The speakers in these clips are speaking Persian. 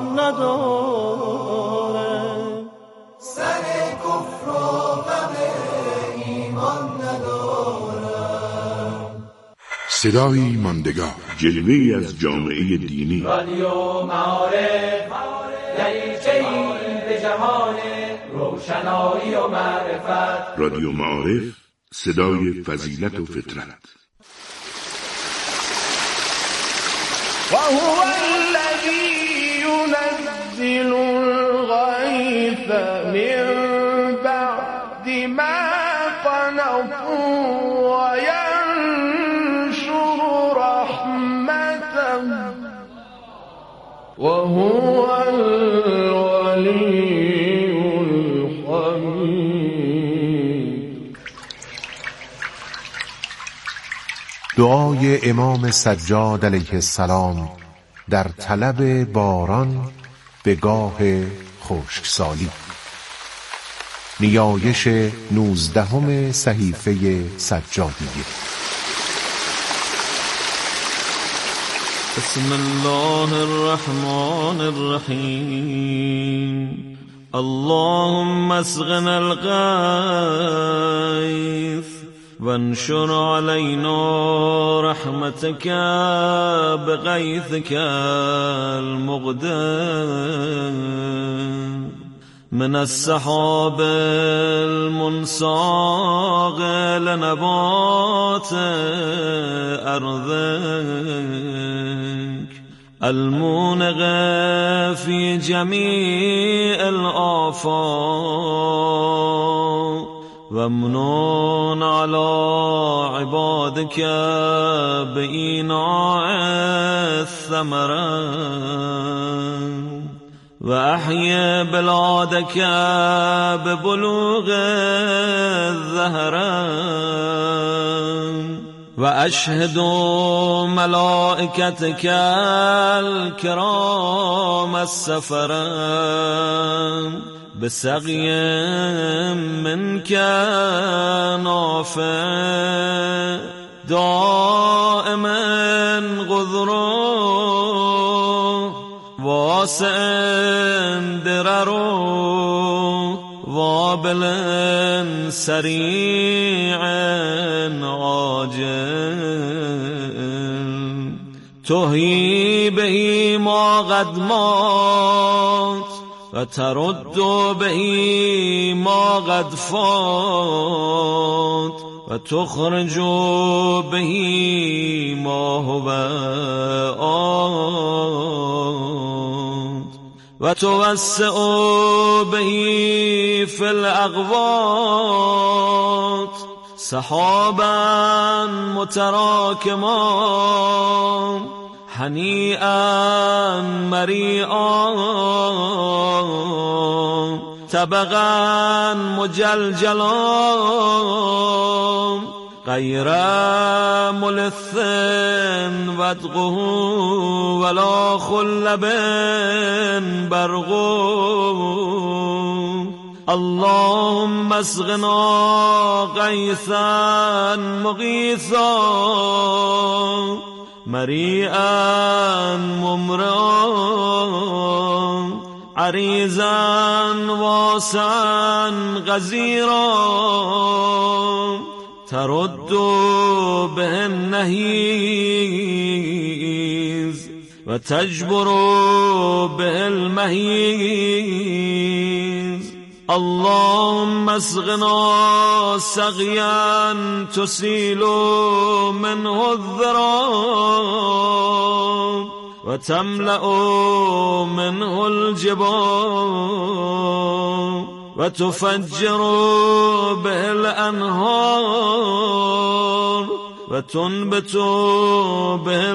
نداره، سر کفر و غم ایمان نداره. صدایی ماندگار، جلوه‌ای از جامعه دینی. رادیو معارف، دریچه‌ای به جهان روشنایی و معرفت. رادیو معارف، صدای فضیلت و فطرت. وهو الذی ينزل الغیث من بعد ما قنطوا وینشر رحمته وهو الولی الحمید. دعای امام سجاد علیه السلام در طلب باران به گاه خشکسالی. نیایش 19 صحیفه سجادیه. بسم الله الرحمن الرحیم. اللهم اسقنا الغیث وانشر علينا رحمتك بغيثك المقدم من السحاب المنساق لنبات أرضك المونغ في جميع الآفاق وامنون على عبادك بإيناع الثمرات وأحيي بلادك ببلوغ الزهرات وأشهد ملائكتك الكرام السفرات بسقي منك نافع دائما غذرا واسع درر وابل سريع عاجل تحيي به ما قد مات وترد به ما قد فات وتخرج به ما هو آت وتوسع به في الأغواط سحابا متراكما هنيئا مريئا طبقا مجلجلا غير ملث ودقه ولا خلب برق اللهم اسقنا غيثا مغيثا مريئا ممرا عريزا واسعا غزيرا ترد به النهيز وتجبر به المهيز اللهم اسقنا سقيا تسيل منه الذراب وتملأ منه الجبال وتفجر به الأنهار وتنبت به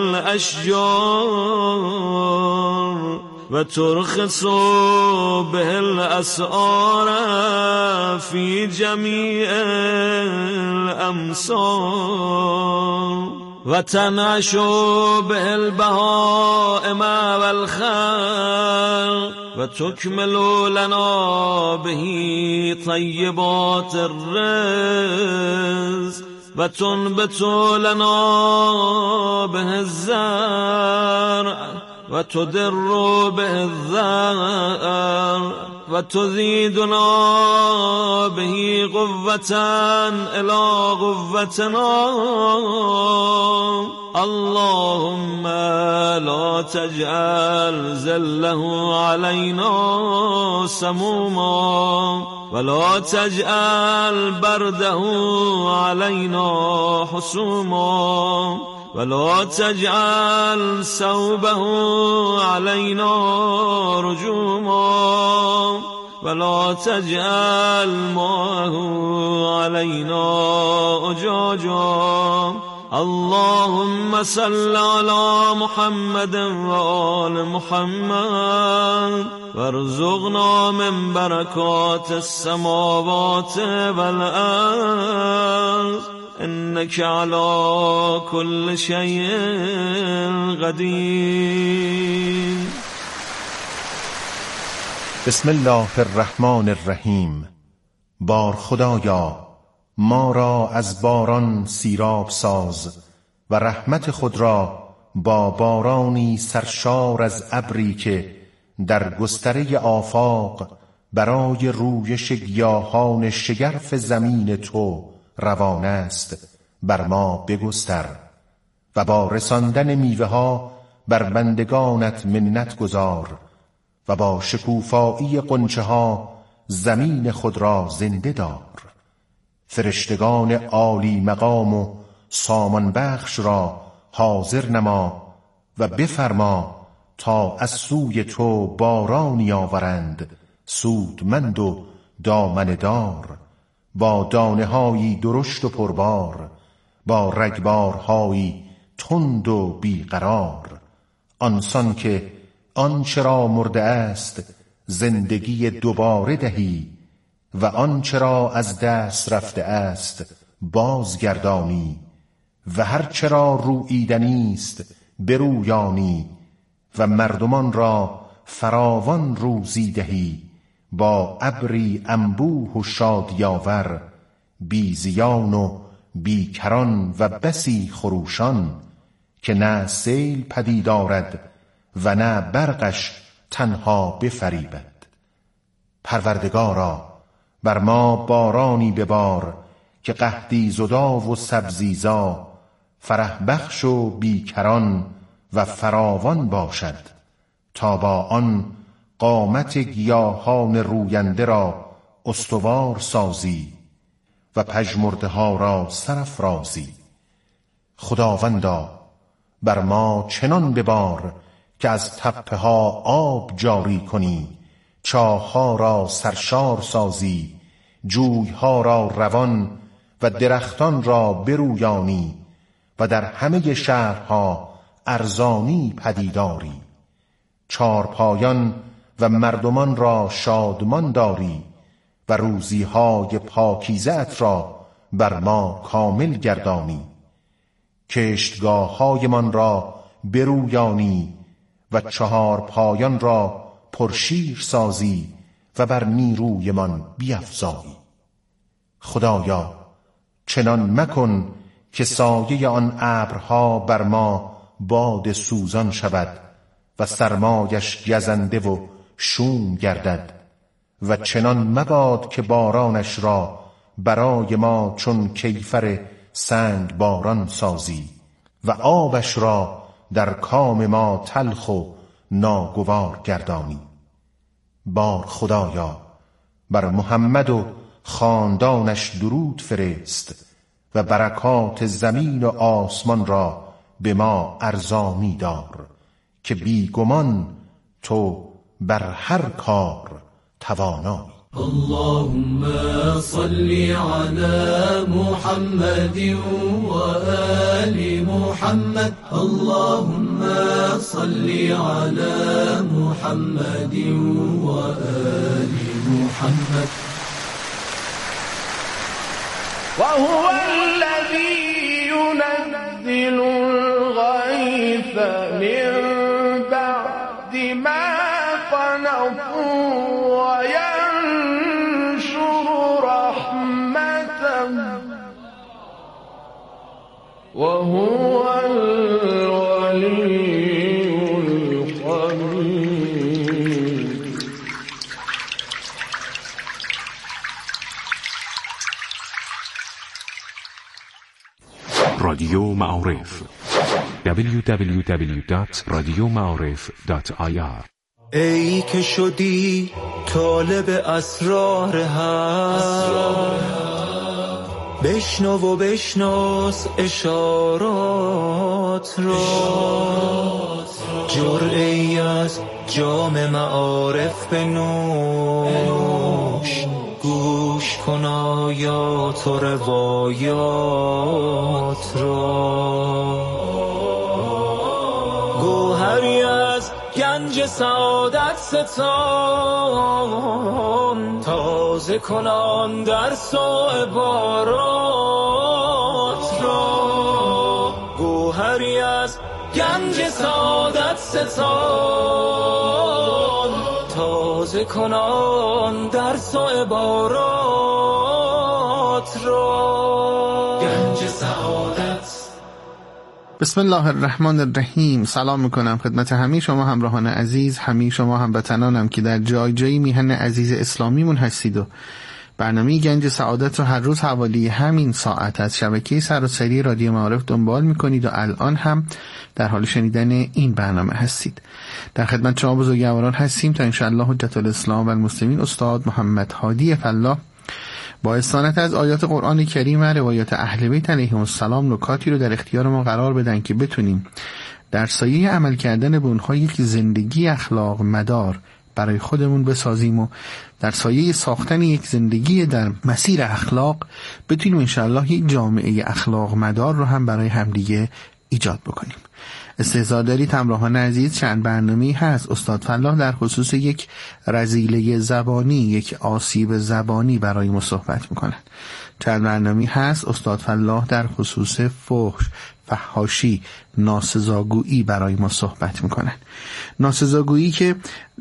الأشجار وترخص به الأسعار في جميع الأمصار وتنعش به البهائم والخلق وتكمل لنا به طيبات الرزق وتنبت لنا به الزرع وتدر به الذر وتزيدنا به قوة إلى قوتنا. اللهم لا تجعل ذله علينا سموما ولا تجعل برده علينا حسوما ولا تجعل ثوبه علينا رجوما ولا تجعل ماءه علينا أجاجا. اللهم صل على محمد وآل محمد وارزقنا من بركات السماوات والأرض إنك على كل شيء قدير. بسم الله الرحمن الرحیم. بار خدایا ما را از باران سیراب ساز و رحمت خود را با بارانی سرشار از ابری که در گستره آفاق برای رویش گیاهان شگرف زمین تو روان است بر ما بگستر و با رساندن میوه ها بر بندگانت منت گذار و با شکوفایی غنچه ها زمین خود را زنده دار. فرشتگان عالی مقام و سامان بخش را حاضر نما و بفرما تا از سوی تو بارانی آورند سودمند و دامنه دار، با دانه هایی درشت و پربار، با رگبارهایی تند و بیقرار. آنسان که آنچه را مرده است زندگی دوباره دهی و آنچه را از دست رفته است بازگردانی و هر چه را روییدنی است برویانی و مردمان را فراوان روزی دهی با ابری انبوه و شادیاور، بی زیان و بیکران و بسی خروشان که نه سیل پدید آرد و نه برقش تنها بفریبد. پروردگارا بر ما بارانی ببار که قحطی زدا و سبزیزا، فرح بخش و بیکران و فراوان باشد، تا با آن قامت گیاهان روینده را استوار سازی و پژمرده ها را سرافرازی. خداوندا بر ما چنان ببار که از تپه ها آب جاری کنی، چاه‌ها را سرشار سازی، جوی‌ها را روان و درختان را برویانی و در همه شهرها ارزانی پدیداری. چارپایان و مردمان را شادمان داری و روزی‌های پاکیزه‌ات را بر ما کامل گردانی. کشتگاه‌هایمان را برویانی و چهارپایان را پرشیر سازی و بر نیرویمان بیفزایی. خدایا چنان مکن که سایه آن ابرها بر ما باد سوزان شود و سرمایش گزنده و شوم گردد و چنان مباد که بارانش را برای ما چون کیفر سنگ باران سازی و آبش را در کام ما تلخ و ناگوار گردانی. بار خدایا بر محمد و خاندانش درود فرست و برکات زمین و آسمان را به ما ارزانی دار که بیگمان تو بر هر کار توانایی. اللهم صل على محمد وآل محمد. اللهم صل على محمد وآل محمد. وهو الذي ينزل الغيث من بعد ما قنطوا وينشر رحمته وهو الولي الحميد. رادیو معارف www.radiomaarif.ir ای که شدی طالب اسرار حق، بشنو و بشناس اشارات را، جرعه‌ای از جام معارف بنوش، گوش کن آیات و روایات را. گوهری از گنج سعادت ستان، تازه کنان درس و عبارات را. گوهری از گنج سعادت ستان، تازه کنان درس و عبارات را. گنج سعادت. بسم الله الرحمن الرحیم. سلام میکنم خدمت همه شما همراهان عزیز، همه شما هموطنانم که در جای جایی میهن عزیز اسلامیمون هستید و برنامه گنج سعادت رو هر روز حوالی همین ساعت از شبکه سراسری رادیو معارف دنبال میکنید و الان هم در حال شنیدن این برنامه هستید. در خدمت شما بزرگواران هستیم تا انشاءالله حجت الاسلام و المسلمین استاد محمد هادی فلاح با استعانت از آیات قرآن کریم و روایات اهل بیت علیهم السلام نکاتی رو در اختیار ما قرار بدن که بتونیم در سایه عمل کردن به اونها یک زندگی اخلاق مدار برای خودمون بسازیم و در سایه ساختن یک زندگی در مسیر اخلاق بتونیم انشاءالله یک جامعه اخلاق مدار رو هم برای همدیگه ایجاد بکنیم. استحضار دارید همراهان عزیز، چند برنامه‌ای هست استاد فلاح در خصوص یک رذیله زبانی، یک آسیب زبانی برای ما صحبت میکنن. چند برنامه‌ای هست استاد فلاح در خصوص فحش، فحاشی، ناسزاگویی برای ما صحبت میکنن. ناسزاگویی که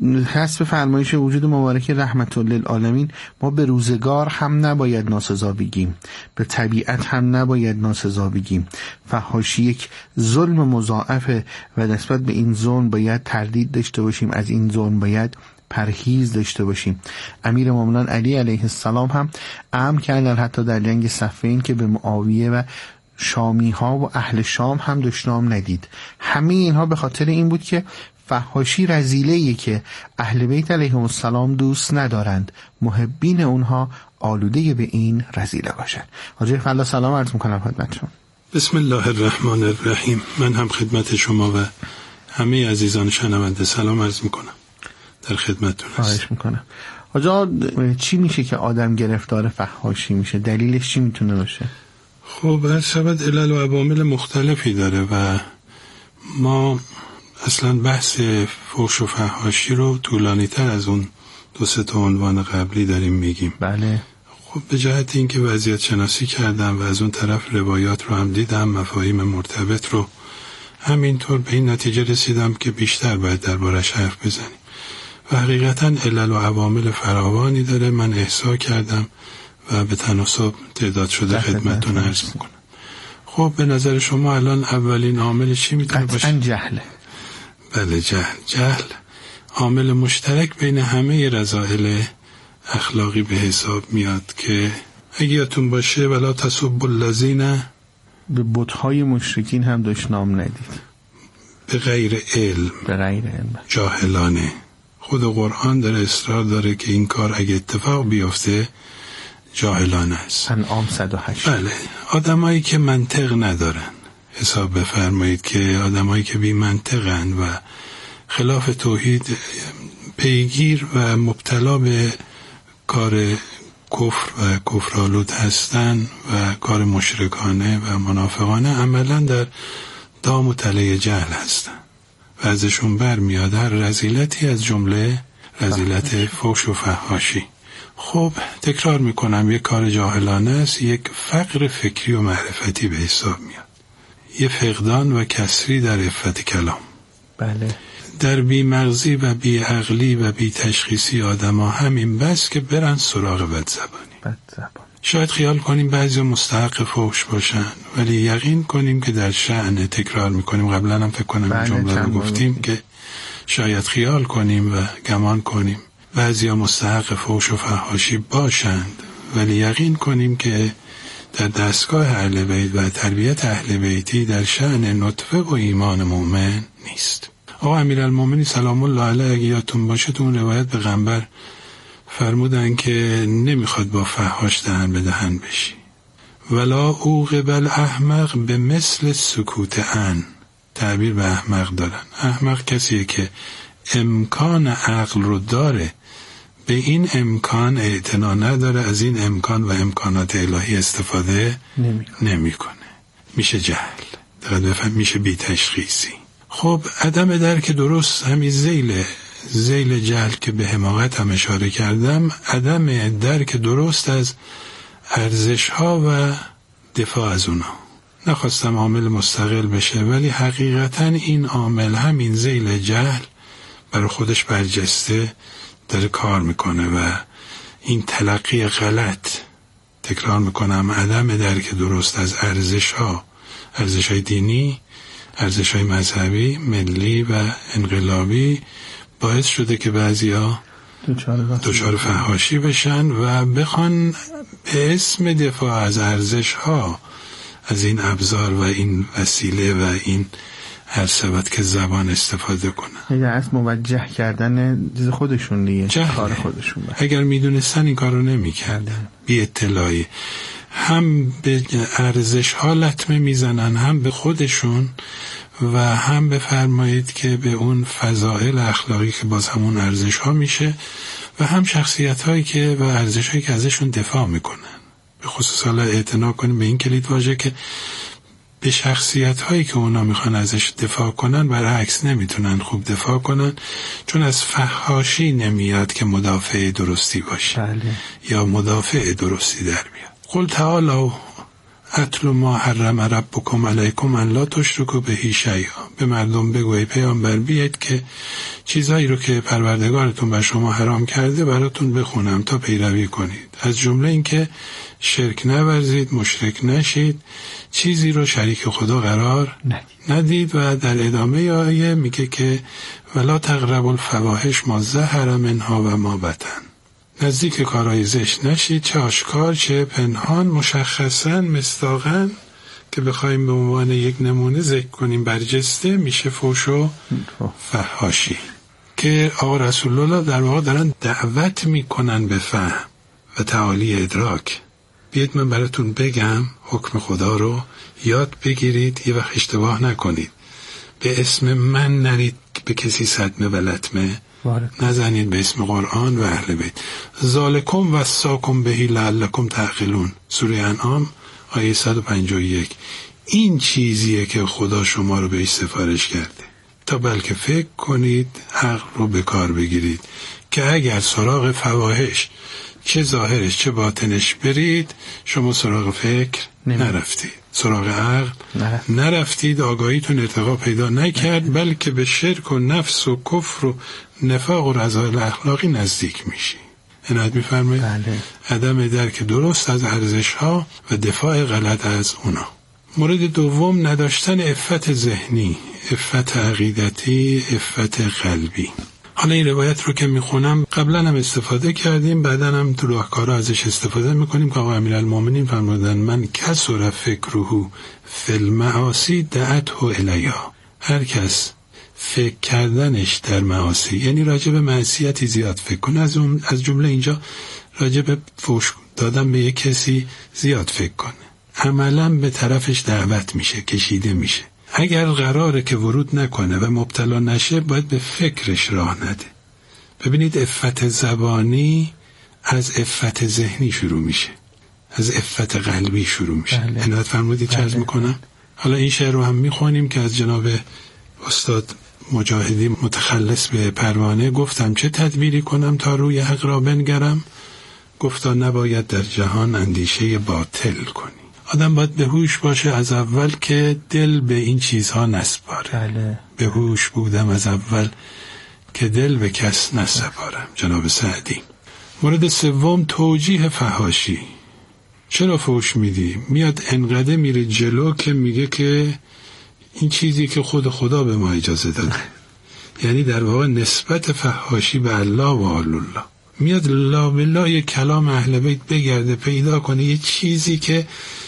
حسب فرمایش وجود مبارک رحمت للعالمین ما به روزگار هم نباید ناسزا بگیم، به طبیعت هم نباید ناسزا بگیم. فحاشی یک ظلم مضاعفه و نسبت به این ظلم باید تردید داشته باشیم، از این ظلم باید پرهیز داشته باشیم. امیر مومنان علی علیه السلام هم امر کردن حتی در جنگ صفین که به معاویه و شامی ها و اهل شام هم دشنام ندید. همه اینها به خاطر این بود که فحاشی رذیله‌ای که اهل بیت علیهم السلام دوست ندارند، محبین اونها آلوده به این رذیله باشند. حاجی فلاح سلام عرض میکنم خدمتتون. بسم الله الرحمن الرحیم. من هم خدمت شما و همه عزیزان شنونده سلام عرض میکنم. در خدمتتون هستم. خواهش میکنم. آجا چی میشه که آدم گرفتار فحاشی میشه؟ دلیلش چی میتونه باشه؟ خب هر شبت علل و عوامل مختلفی داره و ما اصلا بحث فحش و فحاشی رو طولانی تر از اون 2-3 عنوان قبلی داریم میگیم. بله. خب به جهت اینکه وضعیت شناسی کردم و از اون طرف روایات رو هم دیدم، مفاهیم مرتبط رو، همینطور به این نتیجه رسیدم که بیشتر باید دربارش حرف بزنیم و حقیقتا علل و عوامل فراوانی داره. من احصا کردم و به تناسب تعداد شده خدمتتون عرض میکنم. خب به نظر شما الان اولین عامل چی میتونه باشه؟ قطعاً جهله. بله جهل عامل مشترک بین همه رذائل اخلاقی به حساب میاد که اگه یادتون باشه ولا تسبوا الذین، به بت‌های مشرکین هم دشنام ندید به غیر علم، جاهلانه. خود قرآن داره اصرار داره که این کار اگه اتفاق بیفته جاهلانه است. انعام 108. بله، آدمایی که منطق ندارن، حساب بفرمایید که آدمایی که بی منطقن و خلاف توحید پیگیر و مبتلا به کار کفر و کفرآلود هستن و کار مشرکانه و منافقانه، عملا در دام و تله جهل هستن و ازشون برمیاد هر رذیلتی از جمله رذیلت فحش و فحاشی. خب تکرار میکنم، یک کار جاهلانه است، یک فقر فکری و معرفتی به حساب میاد، یه فقدان و کسری در عفت کلام. بله. در بی مغزی و بی عقلی و بی تشخیصی آدم ها همین بس که برن سراغ بدزبانی. شاید خیال کنیم بعضی مستحق فحش باشن، ولی یقین کنیم که در شأن، تکرار میکنیم، قبلا هم فکر کنم این جمله رو گفتیم که شاید خیال کنیم و گمان کنیم بعضیا مستحق فحش و فحاشی باشند، ولی یقین کنیم که در دستگاه اهل بیت و تربیت اهل بیتی در شأن نطفه و ایمان مومن نیست. آقا امیرالمومنین سلام الله علیه اگه یادتون باشه تو اون روایت پیغمبر فرمودن که نمیخواد با فحاش دهن به دهن بشی. ولا اوقب الاحمق به مثل سکوت ان، تعبیر به احمق دارن. احمق کسیه که امکان عقل رو داره، به این امکان اعتنا نداره، از این امکان و امکانات الهی استفاده نمیکنه. میشه جهل، دقیق بفهم، میشه بی تشخیصی. خب عدم درک درست، همین ذیل جهل که به حماقت هم اشاره کردم، عدم درک درست از ارزش ها و دفاع از اونا. نخواستم عامل مستقل بشه، ولی حقیقتا این عامل، همین ذیل جهل برای خودش برجسته داره کار میکنه و این تلقی غلط، تکرار میکنم، عدم درک درست از ارزش های دینی، ارزش های مذهبی، ملی و انقلابی باعث شده که بعضیا دچار فحاشی بشن و بخوان به اسم دفاع از ارزش ها از این ابزار و این وسیله و این هر ثبت که زبان استفاده کنن. یعنی از موجه کردن چیز خودشون دیگه، کار خودشون باید. اگر میدونستن این کارو نمیکردن. بی اطلاعی هم به ارزش ها لطمه میزنن، هم به خودشون و هم بفرمایید که به اون فضائل اخلاقی که باز همون ارزش ها میشه و هم شخصیت هایی که و ارزش هایی که ازشون دفاع میکنن. به خصوص حالا اعتنا کنیم به این کلید واژه که به شخصیت هایی که اونا میخوان ازش دفاع کنن برعکس نمیتونن خوب دفاع کنن، چون از فحاشی نمیاد که مدافع درستی باشه. بله. یا مدافع درستی در بیاد. قل تعالوا اتل ما حرم ربکم علیکم ان لا تشرکوا به شیئا. به مردم بگو ای پیامبر بیاید که چیزایی رو که پروردگارتون بر شما حرام کرده براتون بخونم تا پیروی کنید. از جمله این که شرک نورزید، مشرک نشید، چیزی رو شریک خدا قرار ندید و در ادامه آیه میگه که ولا تقربوا الفواحش ما ظهر منها و ما بطن. نزدیک کارهای زشت نشید، چه آشکار چه پنهان، مشخصاً مصداقاً که بخوایم به عنوان یک نمونه ذکر کنیم برجسته میشه فحش و فحاشی که آقا رسول الله در واقع دارن دعوت میکنن به فهم و تعالی ادراک. بیاید من براتون بگم حکم خدا رو یاد بگیرید، یه وقت اشتباه نکنید، به اسم من نرید به کسی صدمه و لطمه نزنید، به اسم قرآن و اهل بیت. ذالکم وصاکم بهی لعلکم تعقلون، سوره انعام آیه 151. این چیزیه که خدا شما رو بهش سفارش کرده تا بلکه فکر کنید، عقل رو به کار بگیرید که اگر سراغ فواحش چه ظاهرش چه باطنش برید، شما سراغ فکر نرفتید، سراغ عقل نرفتید، آگاهیتون ارتقا پیدا نکرد، بلکه به شرک و نفس و کفر و نفاق و رذائل اخلاقی نزدیک میشی. عنایت میفرمایید؟ بله. عدم درک درست از ارزش ها و دفاع غلط از اونا. مورد دوم، نداشتن عفت ذهنی، عفت عقیدتی، عفت قلبی. حالا این روایت رو که میخونم قبلا هم استفاده کردیم، بعدا هم تو راهکارها ازش استفاده میکنیم که آقا امیرالمومنین فرمودن من کثر فکره فی المعاصی دعته الیا. هر کس فکر کردنش در معاصی، یعنی راجع به معصیتی زیاد فکر کنه، از جمله اینجا راجع به فحش دادن به یک کسی زیاد فکر کنه، عملا به طرفش دعوت میشه، کشیده میشه. اگر قراره که ورود نکنه و مبتلا نشه، باید به فکرش راه نده. ببینید عفت زبانی از عفت ذهنی شروع میشه، از عفت قلبی شروع میشه. عنایت فرمودید چه عرض میکنم؟ حالا این شعر رو هم میخونیم که از جناب استاد مجاهدی متخلص به پروانه. گفتم چه تدبیری کنم تا روی حق را بنگرم، گفتا نباید در جهان اندیشه باطل کنی. آدم باید به هوش باشه از اول که دل به این چیزها نسپاره. بله. به هوش بودم از اول که دل به کس نسپارم. جناب سعدی. مورد سوم، توجیه فحاشی. چرا فحش میدی؟ میاد انقدر میره جلو که میگه که این چیزی که خدا به ما اجازه داده، یعنی در واقع نسبت فحاشی به الله و آل الله. میاد لا بالله یک کلام اهل بیت بگرده پیدا کنه یه چیزی که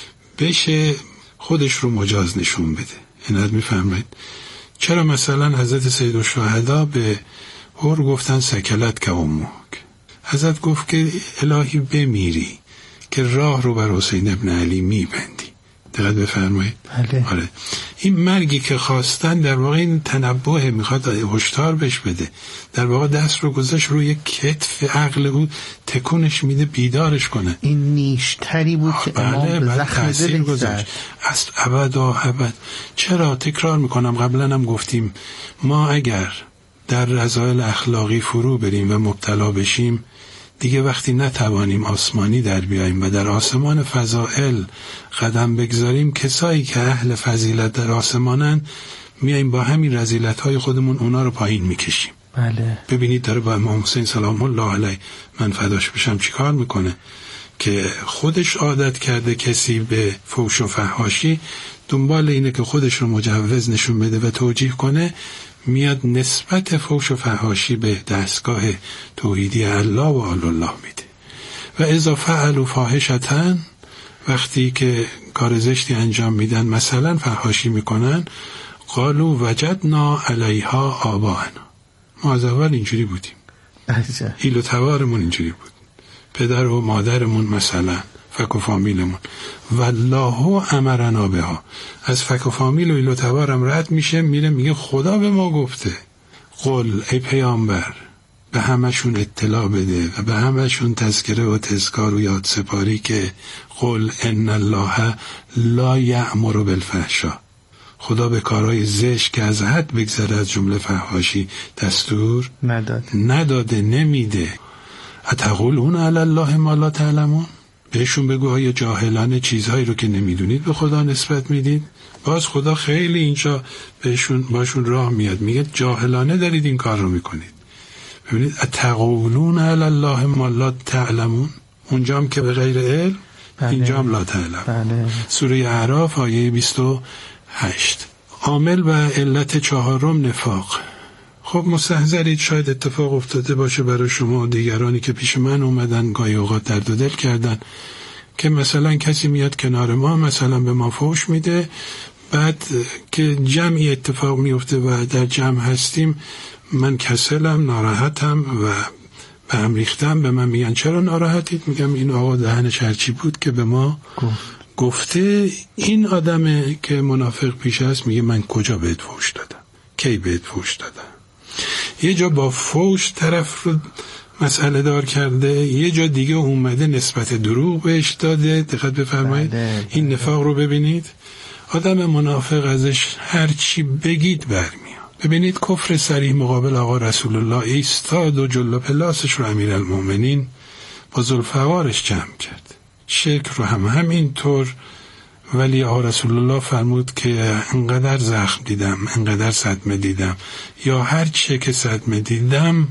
بشه خودش رو مجاز نشون بده. اینت میفهمید؟ چرا مثلا حضرت سید الشهدا به هور گفتن سکلت که امک؟ حضرت گفت که الهی بمیری که راه رو بر حسین ابن علی میبندی. دقت بفرمایید. بله. آره. این مرگی که خواستن در واقع این تنبه میخواد هشدار بهش بده. در واقع دست رو گذاشت روی کتف عقل او، تکونش میده بیدارش کنه. این نیشتری بود که امام به زخم دلش گذاشت. از ابد و ابد. چرا؟ تکرار میکنم، قبلا هم گفتیم، ما اگر در رذایل اخلاقی فرو بریم و مبتلا بشیم، دیگه وقتی نتوانیم آسمانی در بیاییم و در آسمان فضائل قدم بگذاریم، کسایی که اهل فضیلت در آسمانن میاییم با همین رذیلت‌های خودمون اونا رو پایین میکشیم. بله. ببینید داره با امام حسین سلام الله علیه، من فداش بشم، چیکار میکنه که خودش عادت کرده کسی به فحش و فحاشی دنبال اینه که خودش رو مجوز نشون بده و توجیه کنه، میاد نسبت فحش و فحاشی به دستگاه توحیدی الله و آل الله میده. و اذا فعلوا فاحشة، وقتی که کار زشتی انجام میدن، مثلا فحاشی میکنن، قالوا وجدنا علیها آباءنا، ما از اول اینجوری بودیم، ایل و توارمون اینجوری بود، پدر و مادرمون مثلا فک و فامیلمون، والله امرنا بها، از فک و فامیل و ایل و توارم رد میشه، میره میگه خدا به ما گفته. قل، ای پیامبر، به همشون اطلاع بده و به همشون تذکره و تذکار و یاد سپاری که قل ان الله لا یأمر بالفحشاء، خدا به کارهای زشت که از حد بگذره از جمله فحاشی دستور نداده، نمیده. اتقولون علی الله ما لا تعلمون، بهشون بگو آیا جاهلانه چیزهایی رو که نمیدونید به خدا نسبت میدید؟ باز خدا خیلی اینجا باشون راه میاد، میگه جاهلانه دارید این کار رو میکنید. ببینید اتقولون علی الله ما لا تعلمون، اونجا هم که به غیر علم، اینجا هم لا تعلم. سوره اعراف آیه 28. عامل و علت چهارم نفاق. خب مستحضرید شاید اتفاق افتاده باشه برای شما و دیگرانی که پیش من اومدن گاهی اوقات درد و دل کردن که مثلا کسی میاد کنار ما، مثلا به ما فحش میده، بعد که جمعی اتفاق میفته و در جمع هستیم، من کسلم، ناراحتم و به هم ریختم، به من میگن چرا ناراحتید؟ میگم این آقا دهنش هرچی بود که به ما گفته. این آدمه که منافق پیش است میگه من کجا بهت فحش دادم؟ کی بهت فحش دادم؟ یه جا با فحش طرف رو مسئله دار کرده، یه جا دیگه اومده نسبت دروغ بهش داده. دقت بفرمایید. این نفاق رو ببینید. آدم منافق ازش هر چی بگید برمیاد. ببینید کفر صریح مقابل آقا رسول الله ایستاد و جلو پلاسش رو امیرالمومنین با ذوالفقارش جمع کرد. شرک رو هم همینطور، ولی آقا رسول الله فرمود که انقدر زخم دیدم، انقدر صدمه دیدم، یا هر چه که صدمه دیدم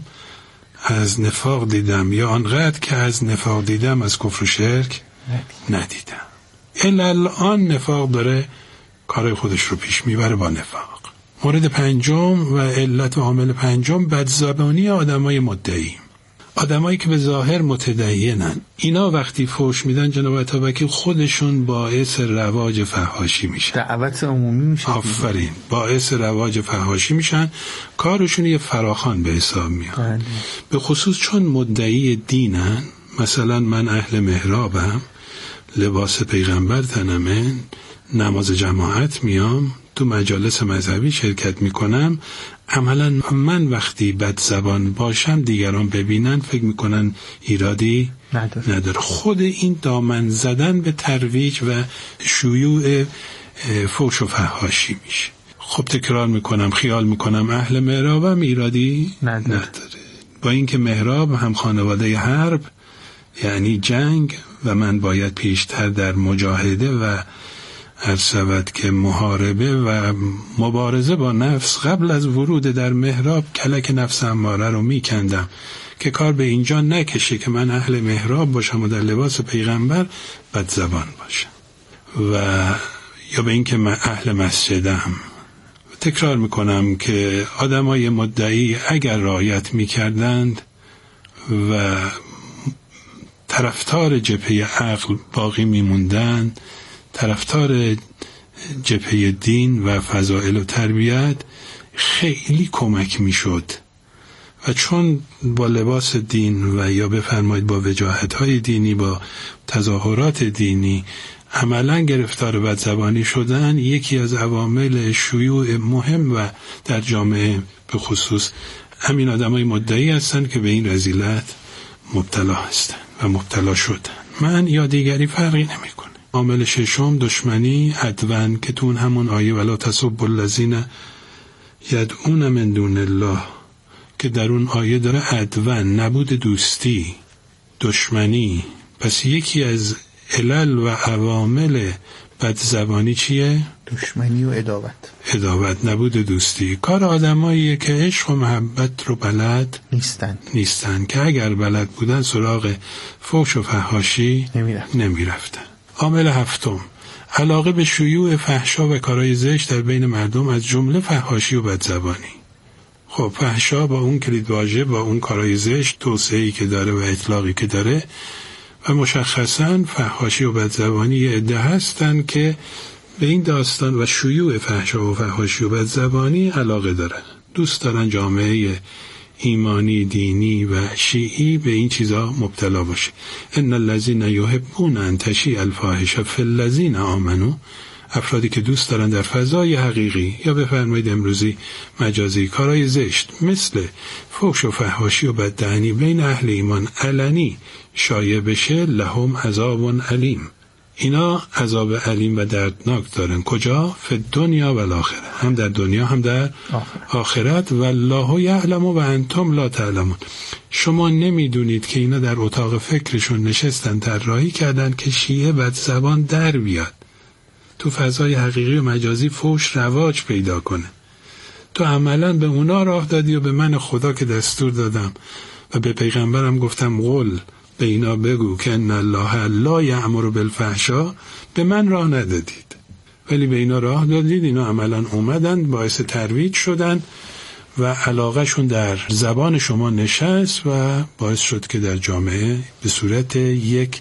از نفاق دیدم، یا آنقدر که از نفاق دیدم از کفر و شرک ندیدم. الان نفاق داره کار خودش رو پیش میبره با نفاق. مورد پنجم و علت و عامل پنجم، بدزبانی آدمای مدعی، آدمایی که به ظاهر متدینن. اینا وقتی فحش میدن جناب عطابکی خودشون باعث رواج فحاشی میشن، دعوت عمومی میشن. آفرین، باعث رواج فحاشی میشن، کارشون یه فراخوان به حساب میاد. به خصوص چون مدعی دینن، مثلا من اهل محرابم، لباس پیغمبر تنمه، نماز جماعت میام، تو مجالس مذهبی شرکت میکنم، عملا من وقتی بد زبان باشم دیگران ببینن فکر میکنن ایرادی نداره. خود این دامن زدن به ترویج و شیوع فحش و فحاشی میشه. خب تکرار میکنم، خیال میکنم اهل محرابم ایرادی نداره. با اینکه محراب هم خانواده حرب یعنی جنگ و من باید پیشتر در مجاهده و ارسود که محاربه و مبارزه با نفس قبل از ورود در محراب کلک نفس اماره رو میکندم که کار به اینجا نکشه که من اهل محراب باشم و در لباس پیغمبر بد زبان باشم، و یا به این که من اهل مسجدم تکرار میکنم که آدمای مدعی اگر رعایت میکردند و طرفدار جبهه عقل باقی میموندند، طرفدار جبهه دین و فضائل و تربیت، خیلی کمک میشد. و چون با لباس دین و یا بفرمایید با وجاهت‌های دینی، با تظاهرات دینی عملاً گرفتار بدزبانی شدن، یکی از عوامل شیوع مهم و در جامعه به خصوص همین آدمای مدعی هستند که به این رذیلت مبتلا هستند و مبتلا شدن. من یا دیگری فرقی نمیکنه. عامل ششم دشمنی عدوان که تو همون آیه ولا تسبوا الذین یدعون من دون الله که در اون آیه داره عدوان، نبود دوستی، دشمنی. پس یکی از علل و عوامل بدزبانی چیه؟ دشمنی و عداوت، نبود دوستی. کار آدماییه که عشق و محبت رو بلد نیستن که اگر بلد بودن سراغ فحش و فحاشی نمیرفتن. عامل هفتم علاقه به شیوع فحشا و کارهای زشت در بین مردم، از جمله فحاشی و بدزبانی. خب فحشا با اون کلیدواژه، با اون کارهای زشت، توسعه‌ای که داره و اطلاقی که داره، و مشخصاً فحاشی و بدزبانی یه عده هستن که به این داستان و شیوع فحشا و فحاشی و بدزبانی علاقه دارن. دوست دارن جامعه ایمانی، دینی و شیعی به این چیزا مبتلا باشه. ان الذين يحبون ان تشیع الفاحشه فی الذین آمنوا، افرادی که دوست دارن در فضای حقیقی یا بفرمایید امروزی مجازی کارهای زشت مثل فحش و فحاشی و بددهنی بین اهل ایمان علنی شایع بشه، لهم عذاب علیم، اینا عذاب علیم و دردناک دارن. کجا؟ فی الدنیا و الاخره، هم در دنیا هم در آخرت. والله یعلم و انتم لا تعلمون، شما نمیدونید که اینا در اتاق فکرشون نشستن طراحی کردن که شیعه بدزبان در بیاد، تو فضای حقیقی و مجازی فحش رواج پیدا کنه. تو عملاً به اونا راه دادی و به من خدا که دستور دادم و به پیغمبرم گفتم قل به اینا بگو که ان الله لا یأمر بالفحشاء، به من راه ندادید ولی به اینا راه دادید. اینا عملاً اومدن، باعث ترویج شدن و علاقهشون در زبان شما نشست و باعث شد که در جامعه به صورت یک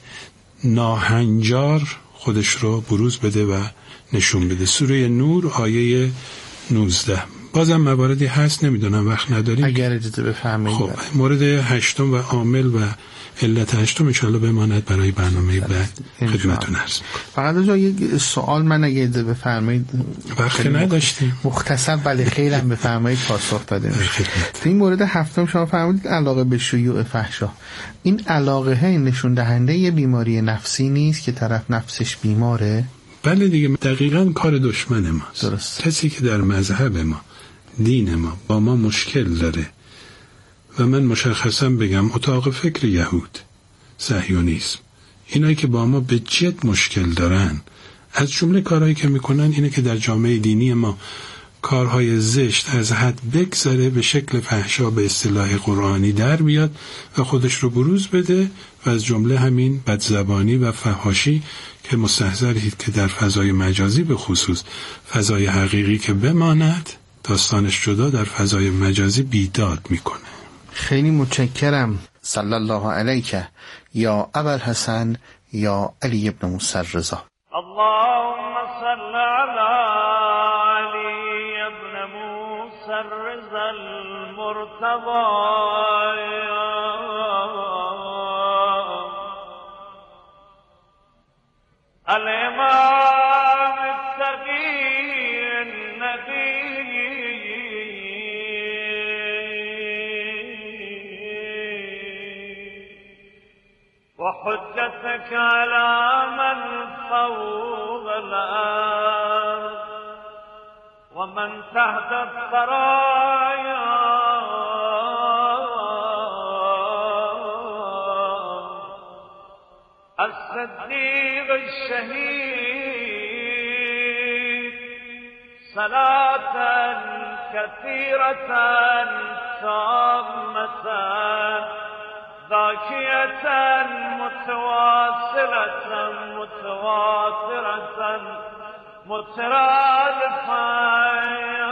ناهنجار خودش رو بروز بده و نشون بده. سوره نور آیه 19. بازم مواردی هست، نمیدونم وقت نداریم، اگر اجازه بفرمایید. خب مورد هشتم و عامل و علت هشتم انشاءالله بماند برای برنامه بعد خدمتتون عرض. فقط جا یک سوال من اگه اجازه بفرمایید، وقت نداشتیم، مختصر ولی خیلی هم بفرمایید پاسخ بده. تو این مورد هفتم شما فرمودید علاقه به شیوع فحشا. این علاقه نشون دهنده یه بیماری نفسی نیست که طرف نفسش بیماره؟ بله دیگه، دقیقاً کار دشمن ماست. درست. کسی که در مذهب ما، دین ما با ما مشکل داره و من مشخصا بگم اتاق فکر یهود، صهیونیسم، اینایی که با ما به جد مشکل دارن، از جمله کارهایی که میکنن اینه که در جامعه دینی ما کارهای زشت از حد بگذره، به شکل فحشا به اصطلاح قرآنی در بیاد و خودش رو بروز بده و از جمله همین بدزبانی و فحاشی که مستحضرید که در فضای مجازی به خصوص فضای حقیقی که بماند داستانش جدا، در فضای مجازی بیداد میکنه. خیلی متشکرم. صلی الله علیک یا ابوالحسن یا علی ابن موسی الرضا. اللهم صل علی علی ابن موسی الرضا المرتضى الامام التقی النبی وحجتك على من فوق الأرض ومن تحت الثرايا الصديق الشهيد صلاة كثيرة تامة ذاكية متواصلة متواترة مترادفة